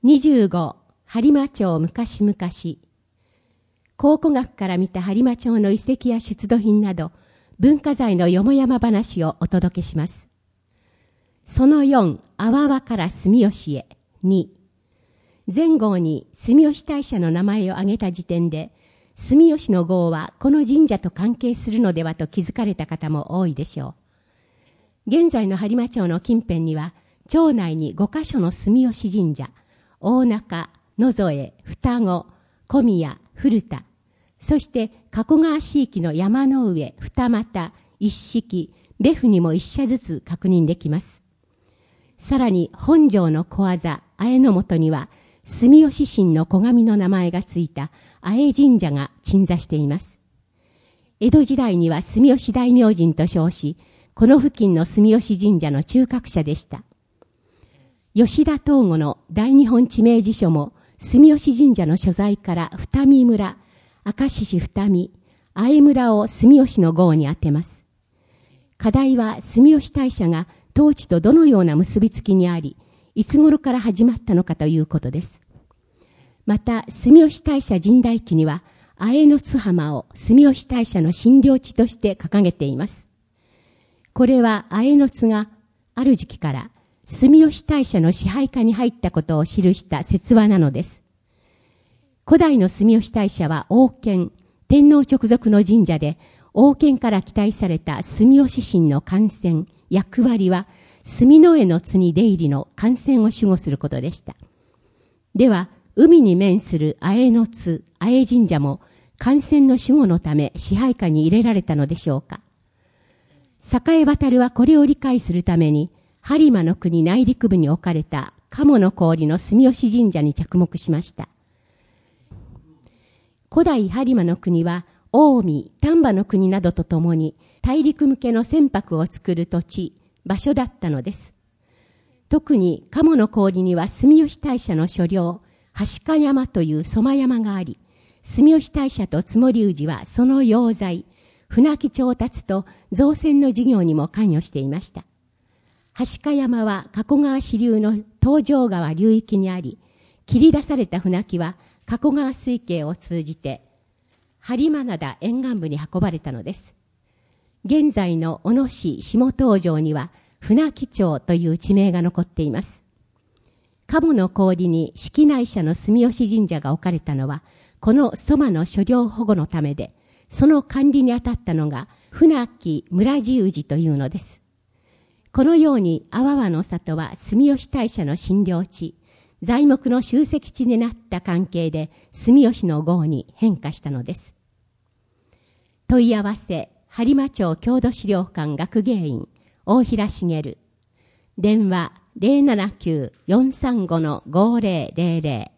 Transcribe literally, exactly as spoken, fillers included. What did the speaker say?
にじゅうご、播磨町昔々。考古学から見た播磨町の遺跡や出土品など、文化財のよもやま話をお届けします。そのよん、あわわから住吉へ。に、前号に住吉大社の名前を挙げた時点で、住吉の号はこの神社と関係するのではと気づかれた方も多いでしょう。現在の播磨町の近辺には、町内にごかしょの住吉神社、大中、野添、双子、小宮、古田、そして加古川市域の山の上、二俣、一式、別府にも一社ずつ確認できます。さらに本庄の小技、綾の本には、住吉神の小神の名前がついた綾神社が鎮座しています。江戸時代には住吉大明神と称し、この付近の住吉神社の中核者でした。吉田東吾の大日本地名辞書も、住吉神社の所在から二見村、明石市二見、綾村を住吉の号に当てます。課題は住吉大社が当地とどのような結びつきにあり、いつ頃から始まったのかということです。また、住吉大社神代記には、綾の津浜を住吉大社の診療地として掲げています。これは綾の津がある時期から、住吉大社の支配下に入ったことを記した説話なのです。古代の住吉大社は王権、天皇直属の神社で、王権から期待された住吉神の官船、役割は、住の江の津に出入りの官船を守護することでした。では、海に面する綾の津、綾神社も、官船の守護のため支配下に入れられたのでしょうか。栄渡はこれを理解するために、播磨の国内陸部に置かれた鴨の氷の住吉神社に着目しました。古代播磨の国は近江、丹波の国などとともに大陸向けの船舶を作る土地、場所だったのです。特に鴨の氷には住吉大社の所領、橋鹿山という蕎麦山があり、住吉大社と津森氏はその用材、船木調達と造船の事業にも関与していました。橋鹿山は加古川支流の東条川流域にあり、切り出された船木は加古川水系を通じて、播磨灘沿岸部に運ばれたのです。現在の小野市下東条には、船木町という地名が残っています。鴨の氷に式内社の住吉神社が置かれたのは、この蕎麦の所領保護のためで、その管理に当たったのが、船木村地氏というのです。このように、阿波の里は住吉大社の診療地、材木の集積地になった関係で、住吉の号に変化したのです。問い合わせ、播磨町郷土資料館学芸員、大平茂。電話、ゼロななきゅう よんさんご ごゼロゼロゼロ。